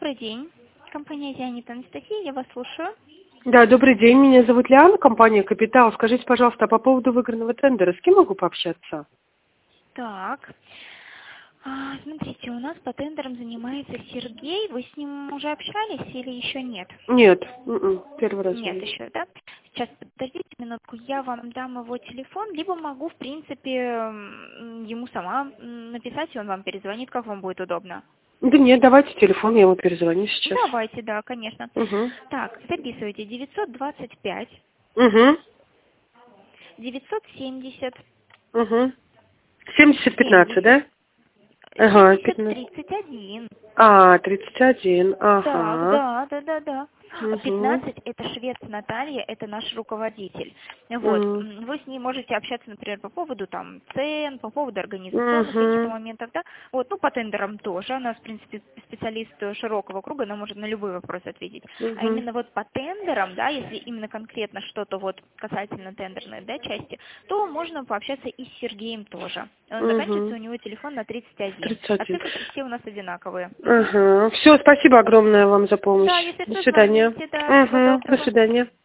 Добрый день. Компания «Зионит», Анастасия, я вас слушаю. Да, добрый день. Меня зовут Лиана, компания «Капитал». Скажите, пожалуйста, по поводу выигранного тендера, с кем могу пообщаться? Так, смотрите, у нас по тендерам занимается Сергей. Вы с ним уже общались или еще нет? Нет, первый раз Нет звоню. еще, да? Сейчас, подождите минутку, я вам дам его телефон, либо могу, в принципе, ему сама написать, и он вам перезвонит, как вам будет удобно. Да нет, давайте телефон, я ему перезвоню сейчас. Давайте, да, конечно. Угу. Так, записывайте. 925 Угу. 970 Угу. 70-15, 70 да? Ага, 15. 31. 31, Так, ага. да. Угу. 15 это швец Наталья, это наш руководитель. Вот. Угу. Вы с ней можете общаться, например, по поводу там цен, по поводу организационных каких-то Угу. моментов, да. Вот, ну, по тендерам тоже. Она, в принципе, специалист широкого круга, она может на любые вопросы ответить. А Угу. именно вот по тендерам, да, если именно конкретно что-то вот касательно тендерной, да, части, то можно пообщаться и с Сергеем тоже. Заканчивается Угу. у него телефон на 31. А 31. цифры все у нас одинаковые. Мгм. Ага. Все, спасибо огромное вам за помощь. Да, если До что, свидания. звоните, да, всего Угу. До доброго. свидания.